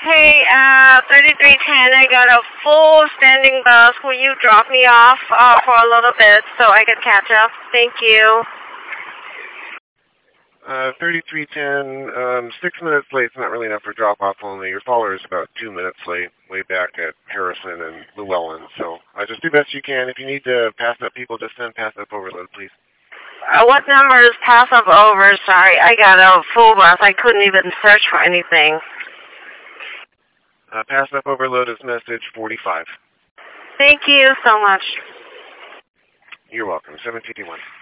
Hey, 3310, I got a full standing bus. Will you drop me off for a little bit so I can catch up? Thank you. 3310, 6 minutes late is not really enough for drop-off only. Your follower is about 2 minutes late, way back at Harrison and Llewellyn. So just do the best you can. If you need to pass up people, just send pass up overload, please. What number is pass up over? Sorry, I got a full bus. I couldn't even search for anything. Pass up overload is message 45. Thank you so much. You're welcome. 751.